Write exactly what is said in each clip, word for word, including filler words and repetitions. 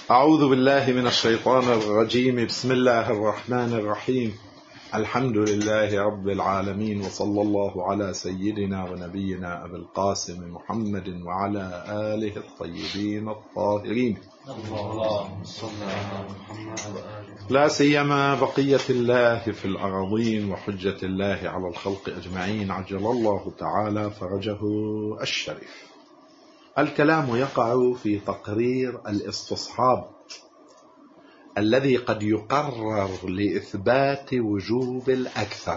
أعوذ بالله من الشيطان الرجيم. بسم الله الرحمن الرحيم. الحمد لله رب العالمين، وصلى الله على سيدنا ونبينا أبي القاسم محمد وعلى آله الطيبين الطاهرين، لا سيما بقية الله في الأراضين وحجة الله على الخلق أجمعين، عجل الله تعالى فرجه الشريف. الكلام يقع في تقرير الاستصحاب الذي قد يقرر لإثبات وجوب الأكثر.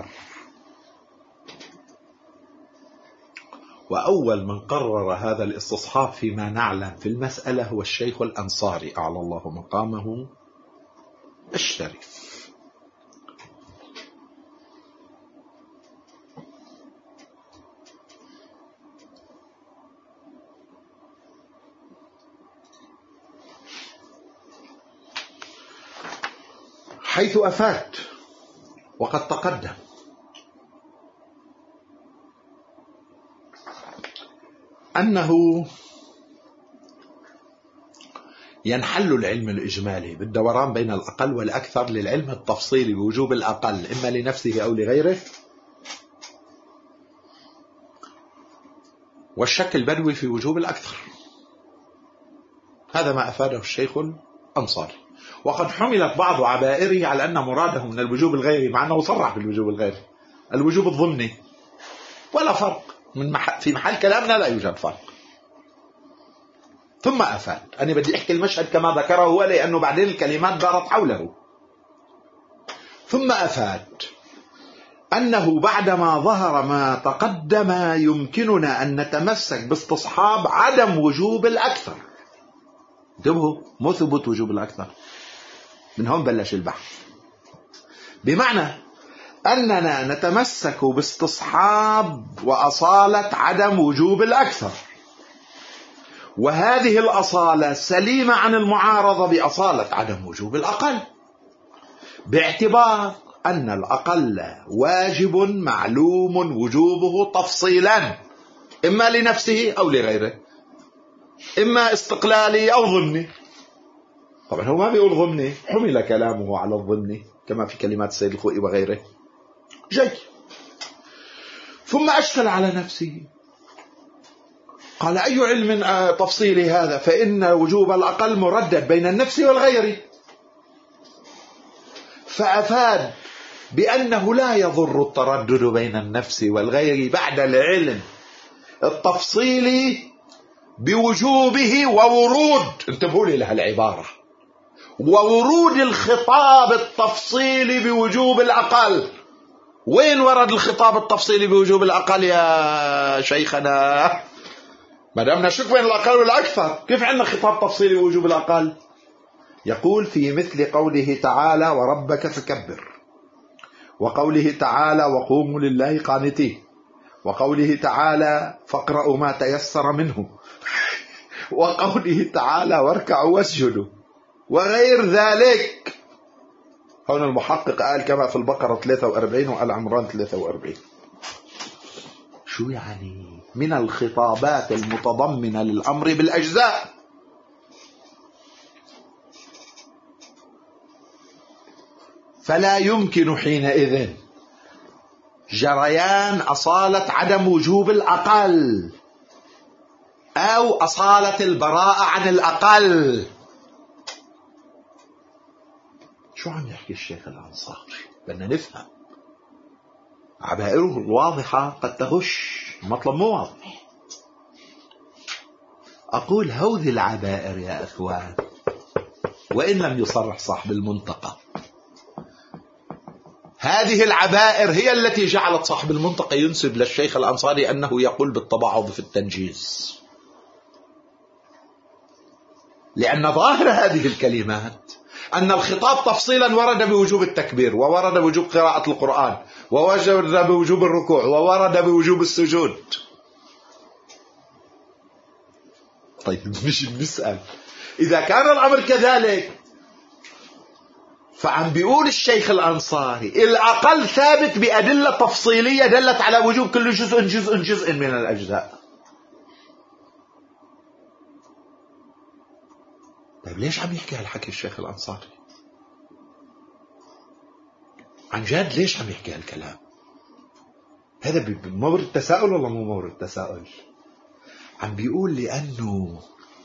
وأول من قرر هذا الاستصحاب فيما نعلم في المسألة هو الشيخ الأنصاري أعلى الله مقامه الشريف. حيث أفاد وقد تقدم أنه ينحل العلم الإجمالي بالدوران بين الأقل والأكثر للعلم التفصيلي بوجوب الأقل إما لنفسه أو لغيره، والشك البدوي في وجوب الأكثر. هذا ما أفاده الشيخ الأنصاري، وقد حملت بعض عبائره على أن مراده من الوجوب الغيري، مع أنه صرح بالوجوب الغيري، الوجوب الضمني، ولا فرق من محل في محل كلامنا، لا يوجد فرق. ثم أفاد، أنا بدي أحكي المشهد كما ذكره هو لأنه بعدين الكلمات دارت حوله. ثم أفاد أنه بعدما ظهر ما تقدم يمكننا أن نتمسك باستصحاب عدم وجوب الأكثر. انتبهوا، مو ثبوت وجوب الأكثر، من هون بلش البحث. بمعنى أننا نتمسك باستصحاب وأصالة عدم وجوب الأكثر، وهذه الأصالة سليمة عن المعارضة بأصالة عدم وجوب الأقل، باعتبار أن الأقل واجب معلوم وجوبه تفصيلا، إما لنفسه أو لغيره، إما استقلالي أو ضمني. طبعا هو ما بيقول ضمني، حمل كلامه على الضمني كما في كلمات السيد الخوئي وغيره. جاي ثم أشكل على نفسه، قال: أي علم تفصيلي هذا؟ فإن وجوب الأقل مردد بين النفس والغير. فأفاد بأنه لا يضر التردد بين النفس والغير بعد العلم التفصيلي بوجوبه وورود، انتبهوا لي لها العبارة، وورود الخطاب التفصيلي بوجوب الأقل. وين ورد الخطاب التفصيلي بوجوب الأقل يا شيخنا؟ ما دامنا نشك بين الأقل والأكثر، كيف عندنا خطاب تفصيلي بوجوب الأقل؟ يقول: في مثل قوله تعالى: وربك فكبر، وقوله تعالى: وقوموا لله قانتين، وقوله تعالى: فاقرأوا ما تيسر منه، وقوله تعالى: واركعوا واسجدوا، وغير ذلك. هنا المحقق قال كما في البقرة ثلاثة وأربعين وآل عمران ثلاثة وأربعين. شو يعني؟ من الخطابات المتضمنة للأمر بالأجزاء. فلا يمكن حينئذ جريان أصالة عدم وجوب الأقل أو أصالة البراءة عن الأقل. شو عم يحكي الشيخ الأنصاري؟ بدنا نفهم. عبائره الواضحة قد تغش، المطلب مو واضح. أقول هذه العبائر يا أخوان، وإن لم يصرح صاحب المنطقة، هذه العبائر هي التي جعلت صاحب المنطقة ينسب للشيخ الأنصاري أنه يقول بالتباعد في التنجيز، لأن ظاهر هذه الكلمات أن الخطاب تفصيلا ورد بوجوب التكبير، وورد بوجوب قراءة القرآن، وورد بوجوب الركوع، وورد بوجوب السجود. طيب مش بنسأل إذا كان الأمر كذلك، فعم بيقول الشيخ الأنصاري الأقل ثابت بأدلة تفصيلية دلت على وجوب كل جزء جزء جزء من الأجزاء. طيب ليش عم يحكي هالحكي الشيخ الأنصاري؟ عن جد ليش عم يحكي هالكلام؟ هذا مورد تساؤل ولا مو مورد تساؤل؟ عم بيقول لأنه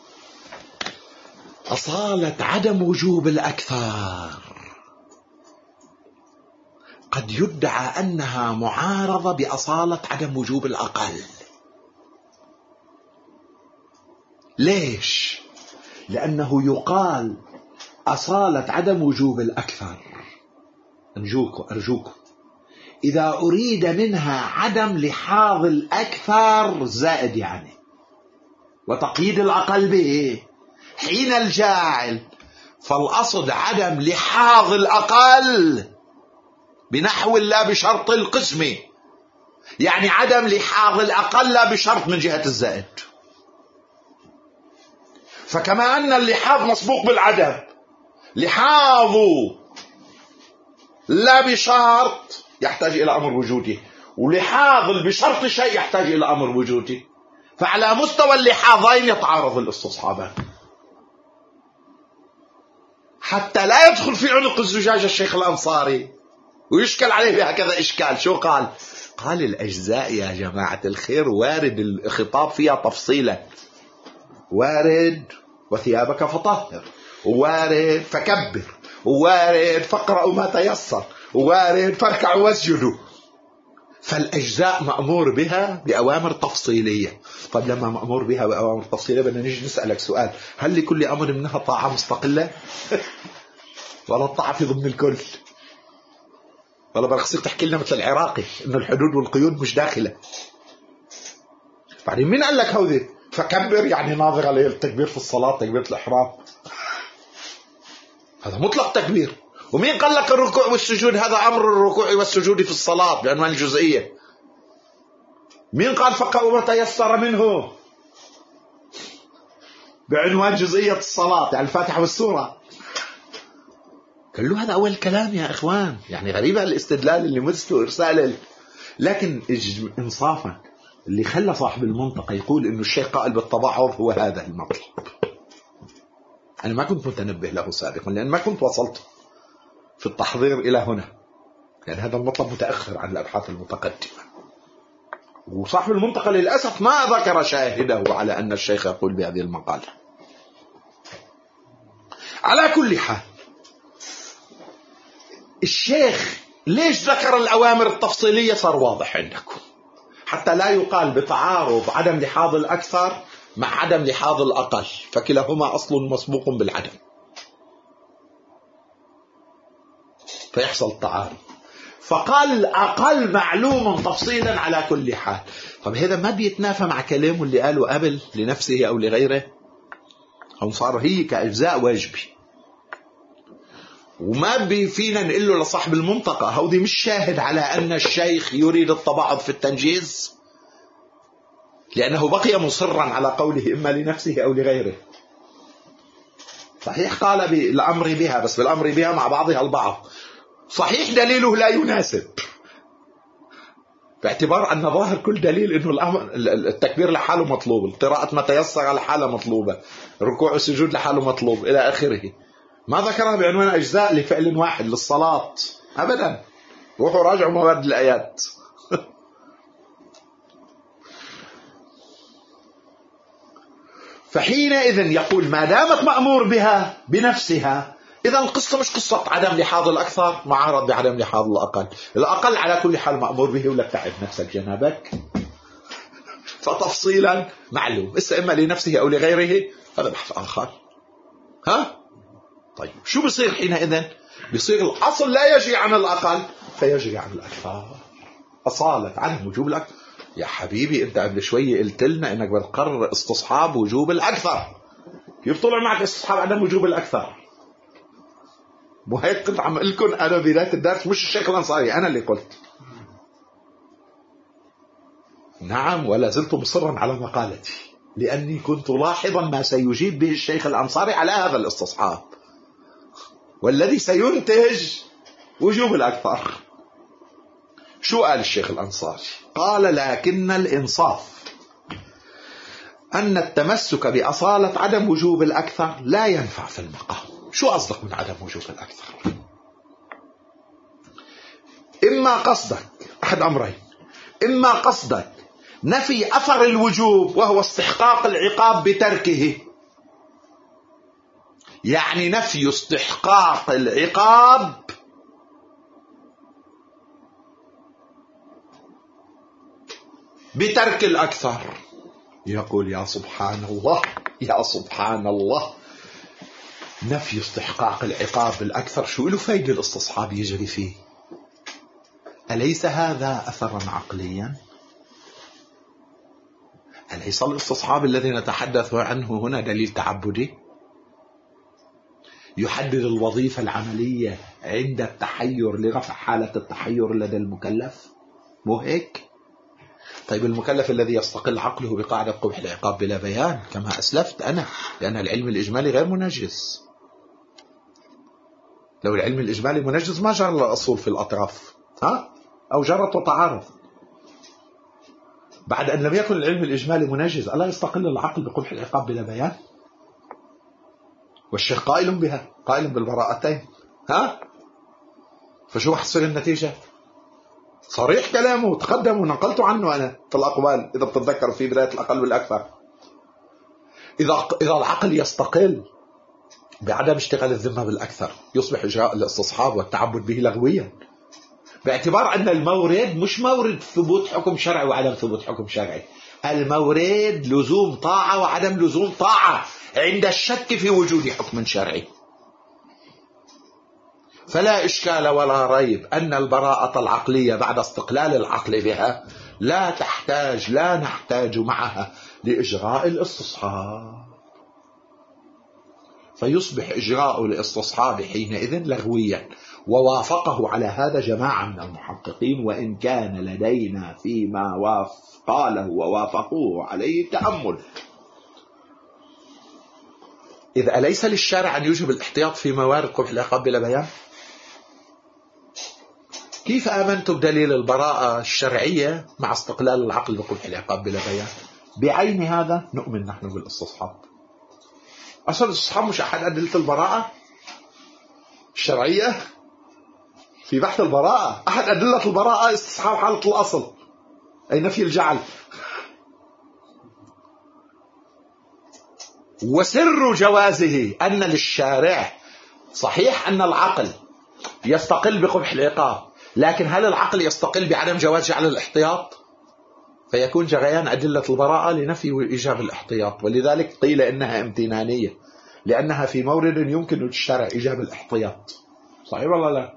أصالة عدم وجوب الأكثر قد يدعى أنها معارضة بأصالة عدم وجوب الأقل. ليش؟ لأنه يقال أصالة عدم وجوب الأكثر، أرجوكم أرجوكم إذا أريد منها عدم لحاظ الأكثر زائد يعني وتقييد الأقل به حين الجاعل، فالأصل عدم لحاظ الأقل بنحو لا بشرط القسم، يعني عدم لحاظ الأقل لا بشرط من جهة الزائد. فكما أن اللحاظ مسبوق بالعدم، لحاظ لا بشرط يحتاج إلى أمر وجودي، ولحاظ بشرط شيء يحتاج إلى أمر وجودي، فعلى مستوى اللحاظين يتعارض الاستصحابان حتى لا يدخل في عنق الزجاج الشيخ الأنصاري ويشكل عليه بهكذا إشكال. شو قال؟ قال الأجزاء يا جماعة الخير وارد الخطاب فيها تفصيلا، وارد وثيابك فطهر، وارد فكبر، وارد فاقرأوا ما تيسر، وارد فاركعوا واسجدوا. فالأجزاء مأمور بها بأوامر تفصيلية. طيب لما مأمور بها بأوامر تفصيلية بدنا نيجي نسألك سؤال، هل لكل أمر منها طاعة مستقلة؟ ولا الطاعة في ضمن الكل؟ ولا برخصيك تحكي لنا مثل العراقي إنه الحدود والقيود مش داخلة؟ بعدين مين قال لك هودي فكبر يعني ناظر عليه التكبير في الصلاة تكبيرة الإحرام؟ هذا مطلق تكبير. ومين قال لك الركوع والسجود هذا أمر الركوع والسجود في الصلاة بعنوان الجزئية؟ مين قال فقهوا ما تيسر منه بعنوان جزئية الصلاة يعني الفاتحة والسورة؟ كله هذا أول كلام يا إخوان. يعني غريبة الاستدلال اللي مثله إرسال، لكن إنصافا اللي خلى صاحب المنطقة يقول إنه الشيخ قائل بالتبعض هو هذا المطلب. أنا ما كنت متنبه له سابقا لأن ما كنت وصلت في التحضير إلى هنا، يعني هذا المطلب متأخر عن الأبحاث المتقدمة. وصاحب المنطقة للأسف ما ذكر شاهده على أن الشيخ يقول بهذه المقالة. على كل حال الشيخ ليش ذكر الأوامر التفصيلية صار واضح عندكم، حتى لا يقال بتعارض عدم لحاظ الأكثر مع عدم لحاظ الأقل، فكلاهما أصل مسبوق بالعدم فيحصل تعارض. فقال الأقل معلوم تفصيلا على كل حال. طب هذا ما بيتنافى مع كلامه اللي قاله قبل لنفسه أو لغيره؟ أو صار هي كأجزاء واجبي، وما بي فينا نقول له لصاحب المنطقة هودي مش شاهد على أن الشيخ يريد التباعد في التنجيز، لأنه بقي مصرا على قوله إما لنفسه أو لغيره. صحيح قال بالأمر بها، بس بالأمر بها مع بعضها البعض، صحيح دليله لا يناسب باعتبار أن ظاهر كل دليل أنه الأمر التكبير لحاله مطلوب، القراءة ما تيسر لحاله مطلوبة، الركوع والسجود لحاله مطلوب إلى آخره. ما ذكرها بعنوان أجزاء لفعل واحد للصلاة أبدا. روحوا راجعوا مواد الآيات. فحينئذ يقول ما دامت مأمور بها بنفسها، إذا القصة مش قصة عدم لحاظ الأكثر معارض بعدم لحاظ الأقل. الأقل على كل حال مأمور به ولا تعب نفسك جنابك، فتفصيلا معلوم إما لنفسه أو لغيره هذا بحث آخر. ها؟ طيب شو بصير حينئذ؟ بصير الأصل لا يجري عن الأقل فيجري عن الأكثر. أصالة عن وجوب الأكثر. يا حبيبي أنت قبل شوية قلت لنا إنك بتقرر استصحاب وجوب الأكثر، كيف طلع معك استصحاب عدم وجوب الأكثر؟ وهيك كنت عم أقول لكم أنا بداية الدرس مش الشيخ الأنصاري، أنا اللي قلت. نعم ولا زلت مصرا على مقالتي لأني كنت لاحظا ما سيجيب به الشيخ الأنصاري على هذا الاستصحاب، والذي سينتج وجوب الأكثر. شو قال الشيخ الأنصاري؟ قال لكن الإنصاف أن التمسك بأصالة عدم وجوب الأكثر لا ينفع في المقام. شو قصدك من عدم وجوب الأكثر؟ إما قصدك أحد أمرين، إما قصدك نفي أثر الوجوب وهو استحقاق العقاب بتركه، يعني نفي استحقاق العقاب بترك الأكثر. يقول يا سبحان الله يا سبحان الله، نفي استحقاق العقاب بالأكثر شو له فايدة الاستصحاب يجري فيه؟ أليس هذا أثرا عقليا؟ أليس الاستصحاب الذي نتحدث عنه هنا دليل تعبدي يحدد الوظيفة العملية عند التحير لرفع حالة التحير لدى المكلف؟ مو هيك؟ طيب المكلف الذي يستقل عقله بقاعدة قبح العقاب بلا بيان كما أسلفت أنا، لأن العلم الإجمالي غير منجز. لو العلم الإجمالي منجز ما جرى الأصول في الأطراف، ها؟ أو جرت وتعارض. بعد أن لم يكن العلم الإجمالي منجز ألا يستقل العقل بقبح العقاب بلا بيان؟ والشيخ قائل بها، قائل بالبراءتين، ها؟ فشو حصل النتيجة؟ صريح كلامه، تقدم ونقلت عنه أنا في الأقوال إذا بتتذكر في بداية الأقل والأكثر. إذا إذا العقل يستقل بعدم اشتغال الذمة بالأكثر يصبح إجراء الاستصحاب والتعبد به لغويا، باعتبار أن المورد مش مورد ثبوت حكم شرعي وعدم ثبوت حكم شرعي، المورد لزوم طاعة وعدم لزوم طاعة عند الشك في وجود حكم شرعي. فلا إشكال ولا ريب أن البراءة العقلية بعد استقلال العقل بها لا تحتاج لا نحتاج معها لإجراء الاستصحاب، فيصبح إجراء الاستصحاب حينئذ لغويا. ووافقه على هذا جماعة من المحققين، وإن كان لدينا فيما قاله ووافقوه عليه تأمل. إذ أليس للشارع أن يوجب الاحتياط في موارد قبح العقاب بلا بيان؟ كيف آمنت بدليل البراءة الشرعية مع استقلال العقل بقبح العقاب بلا بيان؟ بعين هذا نؤمن نحن بالاستصحاب. أصل الاستصحاب مش أحد أدلة البراءة الشرعية في بحث البراءة. أحد أدلة البراءة استصحاب حالة الأصل أي نفي الجعل. وسر جوازه أن للشارع صحيح أن العقل يستقل بقبح العقاب، لكن هل العقل يستقل بعدم جواز جعل الاحتياط؟ فيكون جريان أدلة البراءة لنفي وإيجاب الاحتياط، ولذلك قيل إنها امتنانية لأنها في مورد يمكن للشرع إيجاب الاحتياط. صحيح ولا لا؟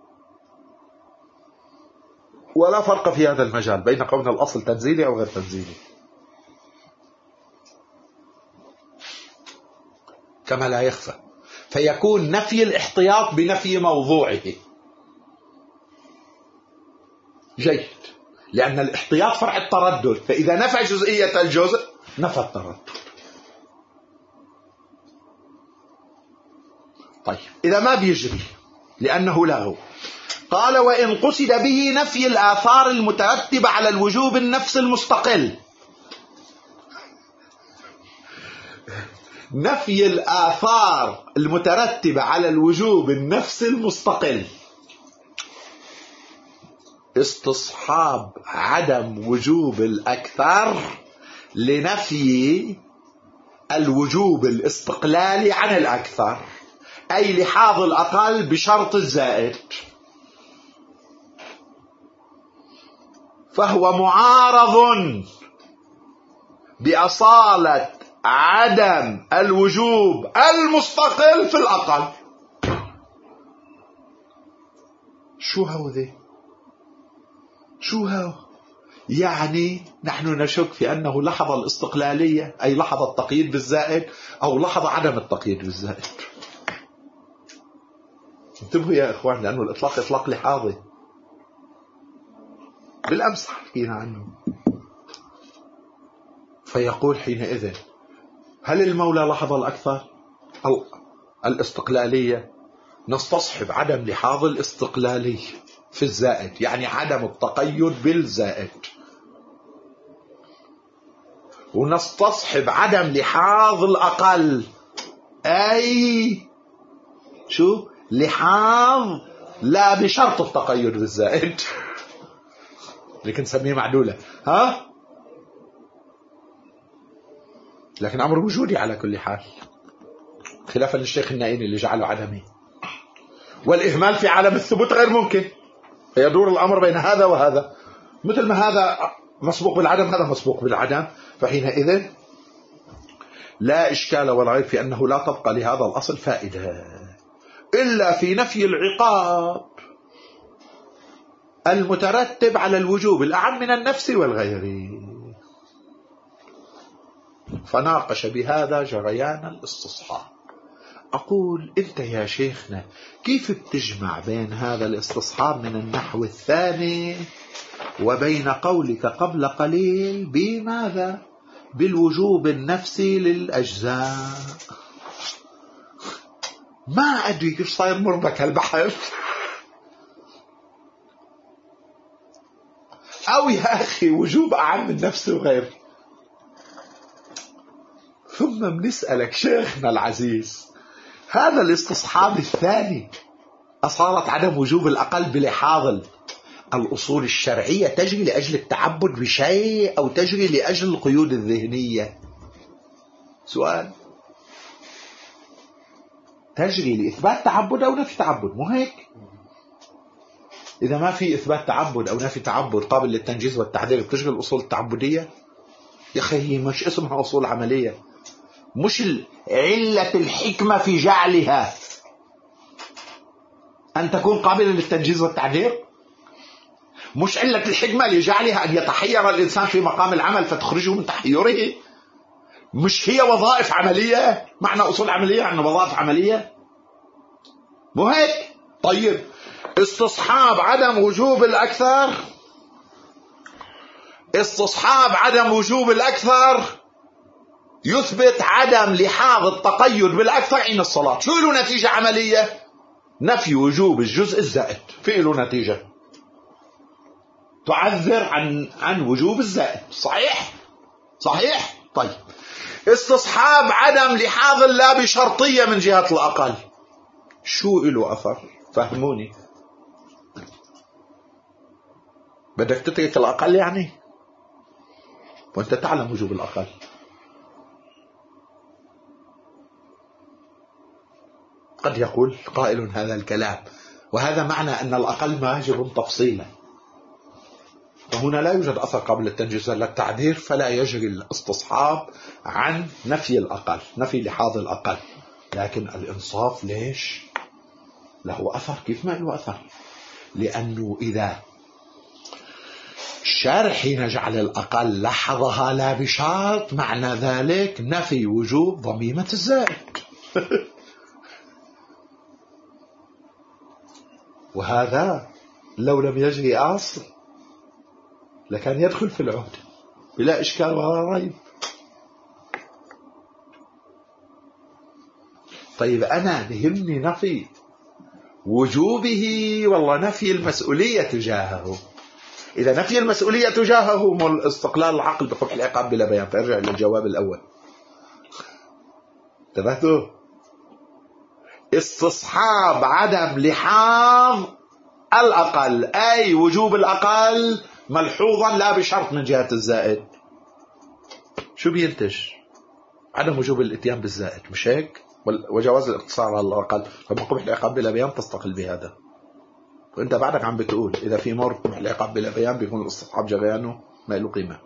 ولا فرق في هذا المجال بين كون الأصل تنزيلي أو غير تنزيلي، كما لا يخفى. فيكون نفي الاحتياط بنفي موضوعه جيد، لأن الاحتياط فرع التردد، فإذا نفى جزئية الجزء نفى التردد. طيب إذا ما بيجري لأنه لغو، قال وإن قصد به نفي الآثار المترتبة على الوجوب النفس المستقل. نفي الآثار المترتبة على الوجوب النفس المستقل، استصحاب عدم وجوب الأكثر لنفي الوجوب الاستقلالي عن الأكثر، أي لحاظ الأقل بشرط الزائد. فهو معارض بأصالة عدم الوجوب المستقل في الأقل. شو هو ذي؟ شو هو؟ يعني نحن نشك في أنه لحظ الاستقلالية أي لحظ التقييد بالزائد أو لحظ عدم التقييد بالزائد. انتبهوا يا إخوان، لأنه الإطلاق إطلاق لحاظي، بالأمس حكينا عنه. فيقول حينئذ هل المولى لحظ الأكثر أو الاستقلالية؟ نستصحب عدم لحاظ الاستقلالي في الزائد، يعني عدم التقيد بالزائد. ونستصحب عدم لحاظ الأقل، أي شو لحاظ لا بشرط التقيد بالزائد اللي كنت نسميه معدولة، ها لكن أمر وجودي على كل حال، خلافا للشيخ النائيني اللي جعله عدمي. والإهمال في عالم الثبوت غير ممكن، يدور الأمر بين هذا وهذا، مثل ما هذا مسبوق بالعدم هذا مسبوق بالعدم، فحينئذ لا إشكال ولا ريب في أنه لا تبقى لهذا الأصل فائدة إلا في نفي العقاب المترتب على الوجوب الأعم من النفس والغير. فناقش بهذا جريان الاستصحاب. أقول أنت يا شيخنا كيف بتجمع بين هذا الاستصحاب من النحو الثاني وبين قولك قبل قليل بماذا؟ بالوجوب النفسي للأجزاء. ما أدري كيف صاير مربك هالبحث. أو يا أخي وجوب أعم من نفسه وغير. ثم بنسألك شيخنا العزيز، هذا الاستصحاب الثاني أصارت عدم وجوب الأقل بلحاظ الأصول الشرعية تجري لأجل التعبد بشيء أو تجري لأجل القيود الذهنية؟ سؤال. تجري لإثبات تعبد أو نفي تعبد، مو هيك؟ إذا ما في إثبات تعبد أو نفي تعبد قابل للتنجيز والتعديل بتجري الأصول التعبدية. يا أخي هي مش اسمها أصول عملية، مش علة الحكمة في جعلها أن تكون قابلة للتنجيز والتعديل، مش علة الحكمة لجعلها أن يتحير الإنسان في مقام العمل فتخرجه من تحيره. مش هي وظائف عملية؟ معنى أصول عملية عن وظائف عملية، مو هيك؟ طيب استصحاب عدم وجوب الأكثر، استصحاب عدم وجوب الأكثر يثبت عدم لحاظ التقيد بالأكثر عند الصلاة. شو له نتيجة عملية؟ نفي وجوب الجزء الزائد، في له نتيجة تعذر عن عن وجوب الزائد. صحيح؟ صحيح؟ طيب استصحاب عدم لحاظ لا بشرطية من جهة الأقل، شو له أثر؟ فهموني. بدك تترك الأقل يعني؟ وأنت تعلم وجوب الأقل. قد يقول قائل هذا الكلام وهذا معنى أن الأقل واجب تفصيلا، وهنا لا يوجد أثر قبل التنجيز ولا التعذير، فلا يجري الاستصحاب عن نفي الأقل، نفي لحاظ الأقل. لكن الإنصاف ليش له أثر؟ كيف ما له أثر؟ لأنه إذا الشارح نجعل الأقل لحظها لا بشرط، معنى ذلك نفي وجوب ضميمة الزائد وهذا لو لم يجري أصل لكان يدخل في العهد بلا إشكال ولا ريب. طيب أنا بهمني نفي وجوبه والله نفي المسؤولية تجاهه. إذا نفي المسؤولية تجاهه استقلال العقل بقبح العقاب بلا بيان، فارجع للجواب الأول. انتبهتوا؟ استصحاب عدم لحاظ الأقل، أي وجوب الأقل ملحوظا لا بشرط من جهة الزائد. شو بينتج؟ عدم وجوب الاتيان بالزائد، مش هيك؟ وجواز الاقتصار على الأقل، فبقبح العقاب بلا بيان تستقل بهذا. وانت بعدك عم بتقول إذا في مور قبح العقاب بلا بيان بيكون الاستصحاب جريانه ما له قيمة.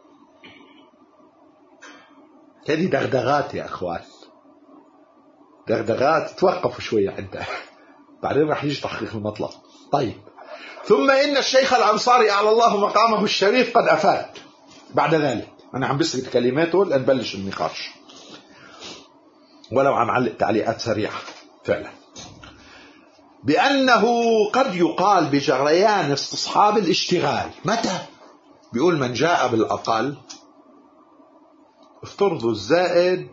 هذه دغدغات يا أخوان، دغدغات. توقفوا شوية عندها بعدين رح يجي تحقيق المطلب. طيب ثم إن الشيخ الأنصاري أعلى الله مقامه الشريف قد أفاد بعد ذلك. أنا عم بسرد كلماته لأن نبلش النقاش ولو عم علق تعليقات سريعة فعلا، بأنه قد يقال بجريان استصحاب الاشتغال. متى؟ بيقول من جاء بالأقل، افترضوا الزائد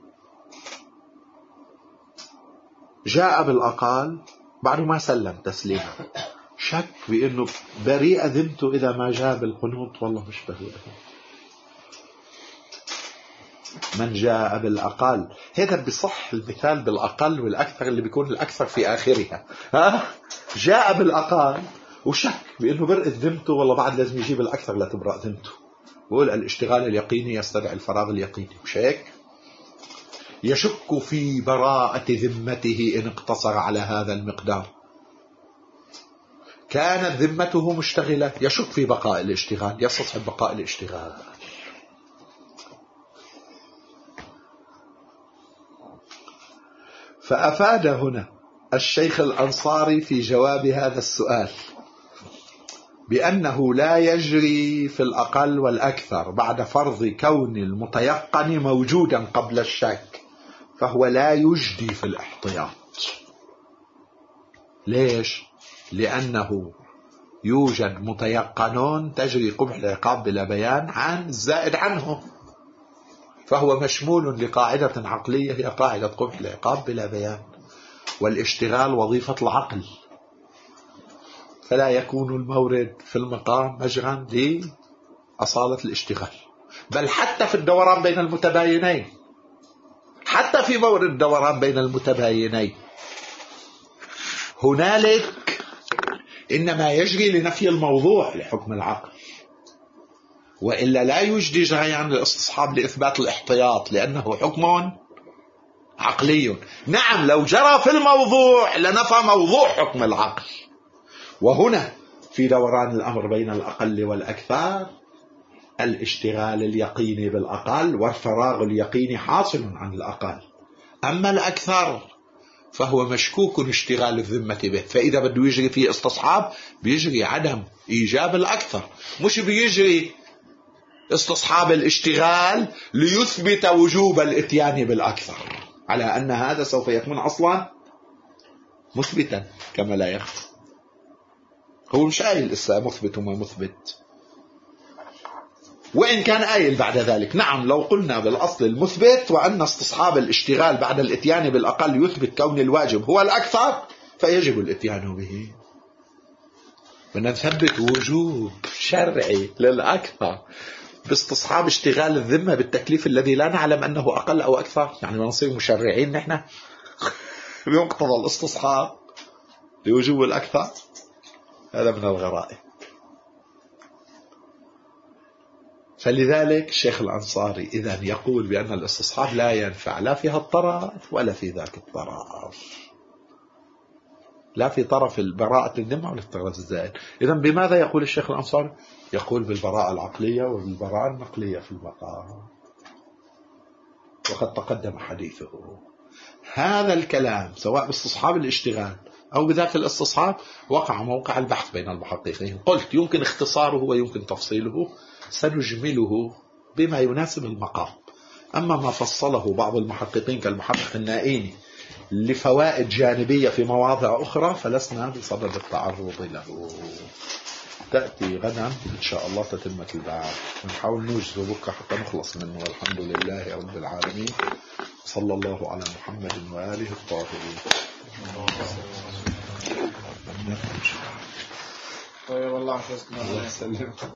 جاء بالأقل بعد ما سلم تسليما، شك بأنه بريء ذمته إذا ما جاء بالقنوط، والله مش بريء. من جاء بالأقل. هذا بصح المثال بالأقل والأكثر اللي بيكون الأكثر في آخرها. ها جاء بالأقل وشك بأنه برئت ذمته، والله بعد لازم يجيب الأكثر لتبرأ ذمته. بقول الاشتغال اليقيني يستدعي الفراغ اليقيني، مش هيك؟ يشك في براءة ذمته إن اقتصر على هذا المقدار. كانت ذمته مشتغلة، يشك في بقاء الاشتغال، يستصحب بقاء الاشتغال. فأفاد هنا الشيخ الأنصاري في جواب هذا السؤال بأنه لا يجري في الأقل والأكثر بعد فرض كون المتيقن موجودا قبل الشك، فهو لا يجدي في الاحتياط. ليش؟ لأنه يوجد متيقنون تجري قبح العقاب بلا بيان عن الزائد عنه، فهو مشمول لقاعدة عقلية هي قاعدة قبح العقاب بلا بيان، والاشتغال وظيفة العقل، فلا يكون المورد في المقام مجرا لأصالة الاشتغال. بل حتى في الدوران بين المتباينين، حتى في مورد الدوران بين المتباينين هنالك إنما يجري لنفي الموضوع لحكم العقل، وإلا لا يجدي جريان الاستصحاب لإثبات الاحتياط لأنه حكم عقلي. نعم لو جرى في الموضوع لنفى موضوع حكم العقل. وهنا في دوران الأمر بين الأقل والأكثر الاشتغال اليقيني بالأقل والفراغ اليقيني حاصل عن الأقل. أما الأكثر فهو مشكوك اشتغال الذمة به، فإذا بده يجري فيه استصحاب بيجري عدم إيجاب الأكثر، مش بيجري استصحاب الاشتغال ليثبت وجوب الاتيان بالأكثر، على أن هذا سوف يكون أصلا مثبتا كما لا يخفى. هو مش قايل إسا مثبت وما مثبت، وإن كان قايل بعد ذلك نعم لو قلنا بالأصل المثبت وأن استصحاب الاشتغال بعد الاتيان بالأقل يثبت كون الواجب هو الأكثر فيجب الاتيان به، ونثبت وجوب شرعي للأكثر باستصحاب اشتغال الذمة بالتكليف الذي لا نعلم أنه أقل أو أكثر. يعني ما نصير مشرعين نحن بمقتضى الاستصحاب لوجوب الأكثر، هذا من الغرائب. فلذلك الشيخ الأنصاري إذن يقول بأن الاستصحاب لا ينفع لا في هالطرف ولا في ذاك الطرف، لا في طرف البراءة الذمة ولا في الطرف الزائد. إذن بماذا يقول الشيخ الأنصاري؟ يقول بالبراءة العقلية وبالبراءة النقلية في المقام، وقد تقدم حديثه. هذا الكلام سواء باستصحاب الاشتغال أو بذاك الاستصحاب وقع موقع البحث بين المحققين. قلت يمكن اختصاره ويمكن تفصيله، سنجمله بما يناسب المقام. أما ما فصله بعض المحققين كالمحقق النائيني لفوائد جانبية في مواضع أخرى فلسنا بصدد التعرض له. تأتي غدا إن شاء الله تتمة البحث، نحاول نوجز بكرة حتى نخلص منه. والحمد لله رب العالمين، صلى الله على محمد وآله الطاهرين. طيب الله يحفظكم. الله يسلمك.